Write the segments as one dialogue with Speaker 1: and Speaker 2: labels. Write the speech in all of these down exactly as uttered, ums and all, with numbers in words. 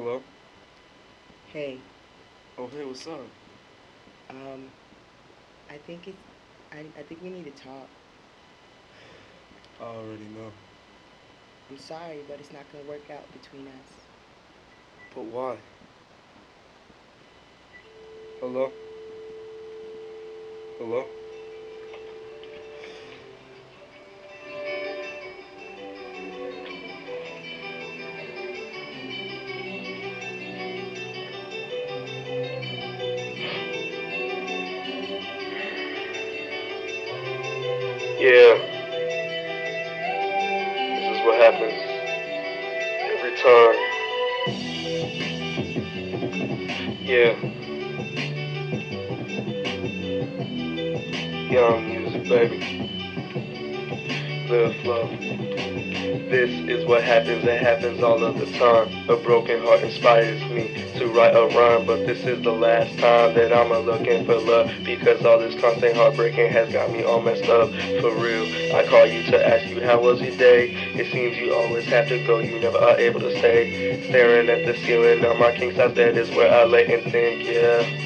Speaker 1: Hello?
Speaker 2: Hey,
Speaker 1: Oh, hey, what's up?
Speaker 2: um, I think it's, I, I think we need to talk.
Speaker 1: I already know.
Speaker 2: I'm sorry, but it's not gonna work out between us.
Speaker 1: But why? Hello? Hello? Yeah, this is what happens every time. Yeah, young music, baby. Live flow. This is what happens, it happens all of the time. A broken heart inspires me to write a rhyme, but this is the last time that I'm looking for love, because all this constant heartbreaking has got me all messed up. For real, I call you to ask you how was your day. It seems you always have to go, you never are able to stay. Staring at the ceiling on my king size bed is where I lay and think, yeah.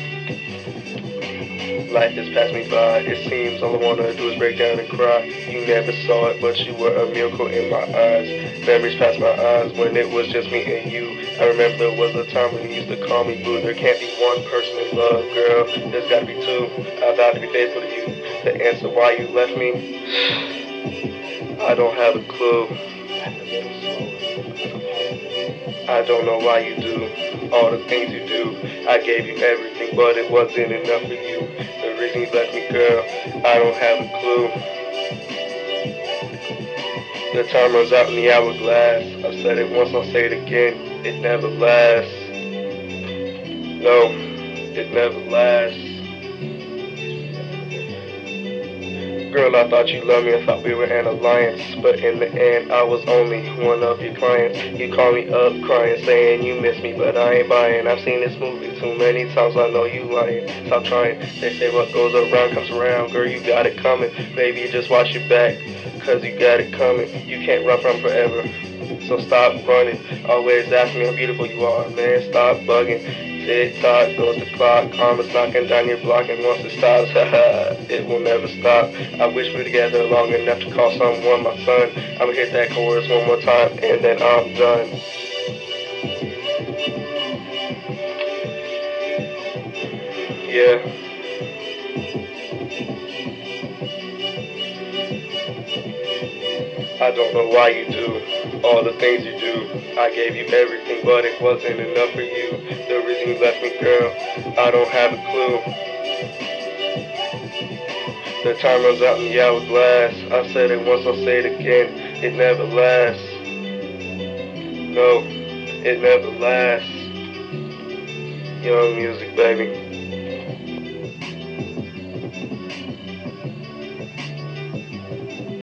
Speaker 1: Life has passed me by. It seems all I wanna do is break down and cry. You never saw it, but you were a miracle in my eyes. Memories past my eyes when it was just me and you. I remember there was a time when you used to call me boo. There can't be one person in love, girl. There's gotta be two. I vowed to be faithful to you. The answer why you left me, I don't have a clue. I don't know why you do all the things you do. I gave you everything, but it wasn't enough for you. The reason you left me, girl, I don't have a clue. The time runs out in the hourglass. I've said it once, I'll say it again. It never lasts. No, it never lasts. Girl, I thought you loved me, I thought we were an alliance. But in the end, I was only one of your clients. You call me up crying, saying you miss me, but I ain't buying. I've seen this movie too many times, I know you lying. Stop trying, they say what goes around comes around. Girl, you got it coming, baby, just watch your back, cause you got it coming. You can't run from forever, so stop running. Always ask me how beautiful you are, man, stop bugging. Tick tock goes the clock, karma's knocking down your block, and once it stops, it will never stop. I wish we were together long enough to call someone my son. I'ma hit that chorus one more time, and then I'm done. Yeah, I don't know why you do all the things you do. I gave you everything, but it wasn't enough for you. The reason you left me, girl, I don't have a clue. The time runs out in the hourglass. I said it once, I'll say it again. It never lasts. No, it never lasts. Young music, baby.